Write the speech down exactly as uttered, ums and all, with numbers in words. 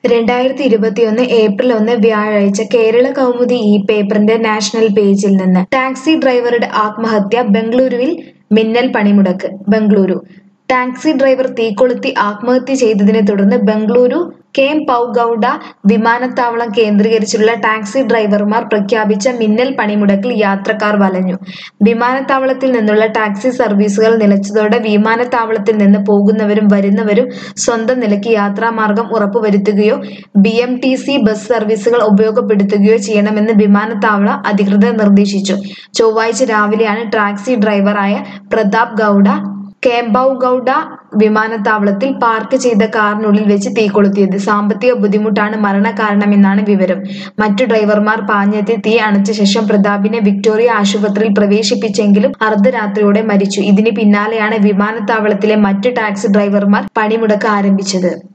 രണ്ടായിരത്തി ഇരുപത്തിയൊന്ന് ഏപ്രിൽ ഒന്ന് വ്യാഴാഴ്ച കേരള കൗമുദി ഈ പേപ്പറിന്റെ നാഷണൽ പേജിൽ നിന്ന് ടാക്സി ഡ്രൈവറുടെ ആത്മഹത്യ ബംഗളൂരുവിൽ മിന്നൽ പണിമുടക്ക് ബംഗളൂരു ടാക്സി ഡ്രൈവർ തീകൊളുത്തി ആത്മഹത്യ ചെയ്തതിനെ തുടർന്ന് ബംഗളൂരു കേംപൗഗൌഡ വിമാനത്താവളം കേന്ദ്രീകരിച്ചുള്ള ടാക്സി ഡ്രൈവർമാർ പ്രഖ്യാപിച്ച മിന്നൽ പണിമുടക്കിൽ യാത്രക്കാർ വലഞ്ഞു. വിമാനത്താവളത്തിൽ നിന്നുള്ള ടാക്സി സർവീസുകൾ നിലച്ചതോടെ വിമാനത്താവളത്തിൽ നിന്ന് പോകുന്നവരും വരുന്നവരും സ്വന്തം നിലയ്ക്ക് യാത്രാമാർഗം ഉറപ്പുവരുത്തുകയോ B M T C bus സർവീസുകൾ ഉപയോഗപ്പെടുത്തുകയോ ചെയ്യണമെന്ന് വിമാനത്താവള അധികൃതർ നിർദ്ദേശിച്ചു. ചൊവ്വാഴ്ച രാവിലെയാണ് ടാക്സി ഡ്രൈവറായ പ്രതാപ് ഗൌഡ കേംപൗഗൌഡ വിമാനത്താവളത്തിൽ പാർക്ക് ചെയ്ത കാറിനുള്ളിൽ വെച്ച് തീകൊളുത്തിയത്. സാമ്പത്തിക ബുദ്ധിമുട്ടാണ് മരണകാരണമെന്നാണ് വിവരം. മറ്റു ഡ്രൈവർമാർ പാഞ്ഞെത്തി തീ അണച്ച ശേഷം പ്രതാപിനെ വിക്ടോറിയ ആശുപത്രിയിൽ പ്രവേശിപ്പിച്ചെങ്കിലും അർദ്ധരാത്രിയോടെ മരിച്ചു. ഇതിന് പിന്നാലെയാണ് വിമാനത്താവളത്തിലെ മറ്റ് ടാക്സി ഡ്രൈവർമാർ പണിമുടക്ക് ആരംഭിച്ചത്.